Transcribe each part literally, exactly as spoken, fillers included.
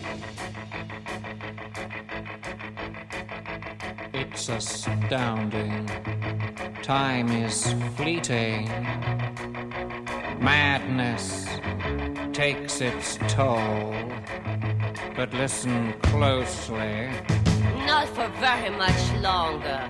It's astounding. Time is fleeting. Madness takes its toll. But listen closely. Not for very much longer.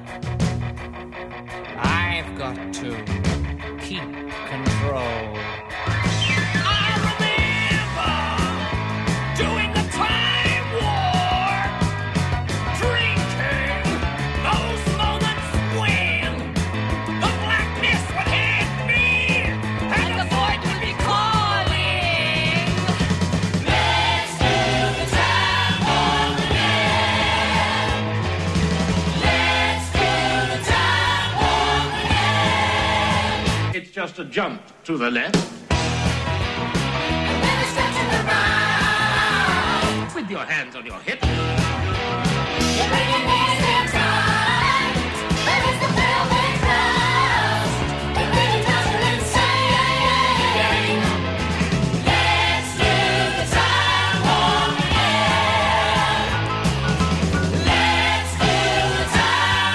I've got to keep control. I remember doing the time war, drinking those moments when the blackness would hit me and the void would be calling. Let's do the time warp again. Let's do the time warp again. It's just a jump to the left. And then a step to the right. With your hands on your hips. You're bringing me in tight. There is the velvet clouds. It really does feel insane. Let's do the time warp again. Let's do the time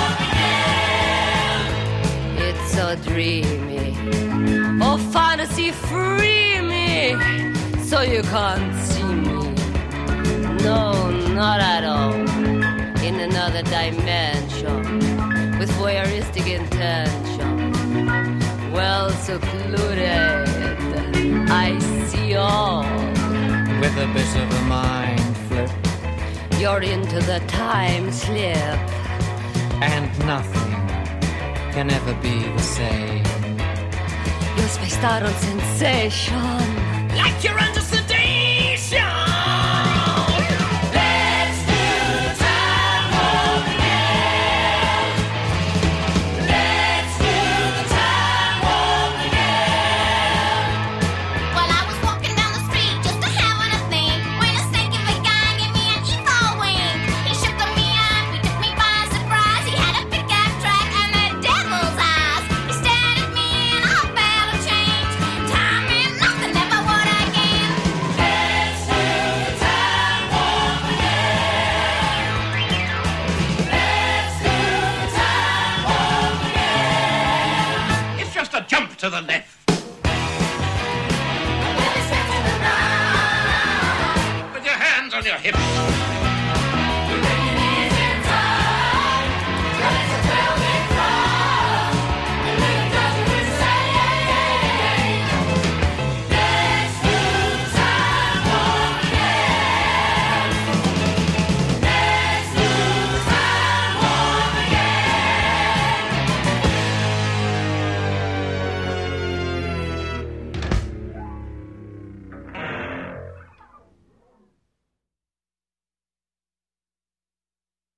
warp again. It's so dreamy. Oh, fantasy, free me. So you can't see me. No, not at all. In another dimension. With voyeuristic intention. Well secluded. I see all. With a bit of a mind flip. You're into the time slip. And nothing can ever be the same. You're spaced out on sensation. Like you're under sedation. Let's do the time warp again. Let's do the time warp again. Well, I was walking down the street just a having a think when a stinking big guy gave me an evil wink. He shook me up, he took me by surprise. He had a pickup truck and the devil's eyes. He stared at me and I felt a change. Time meant nothing, never would again. Let's do the time warp again. Let's do the time warp again. It's just a jump to the left. And then a step to the right. With your hands on your hips.